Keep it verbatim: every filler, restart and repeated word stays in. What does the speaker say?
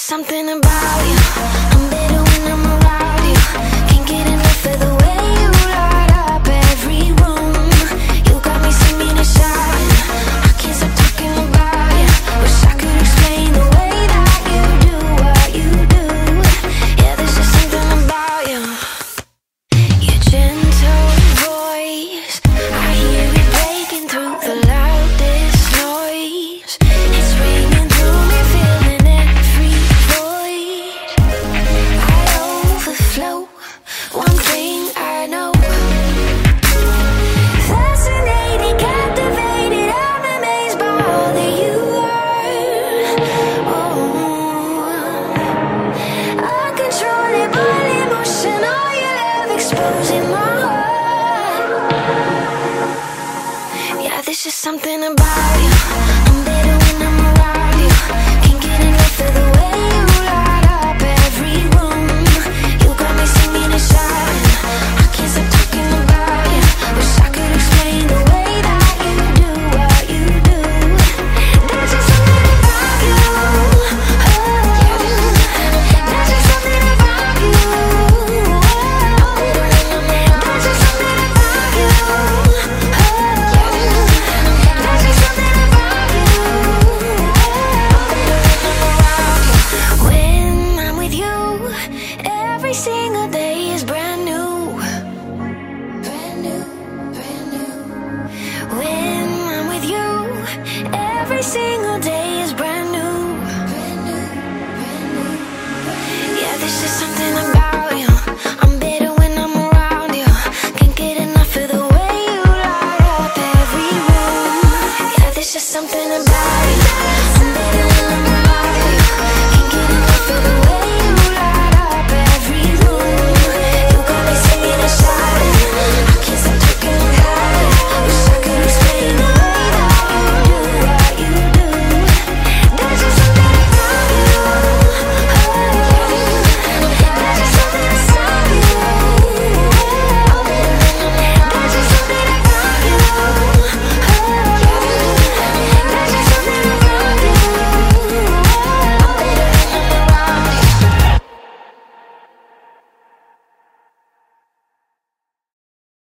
something about you. I'm better when I'm around you. Can't get enough of the way you light up every room. You got me singing and shouting. I can't stop talking about you. Wish I could explain the way that you do what you do. Yeah, there's just something about you. Your gentle voice, I hear it breaking through the loudest noise. It's ringing through me, filling every void. I overflow, one thing I know. Fascinated, captivated, I'm amazed by all that you are. Oh, uncontrollable emotion, all your love exposing my heart. Yeah, there's just something about you. I'm better when I'm around you. Can't get enough of the way you light up every room. You got me singing and shouting. I can't stop talking about you. Wish I could explain the way that you do what you do. There's just something about you. Oh, there's just something about you. There's just something about you. There's just something about you. When I'm with you, every single day is brand new. Brand new, brand new. When I'm with you, every single day is brand new. Brand new, brand new. Yeah, there's just something about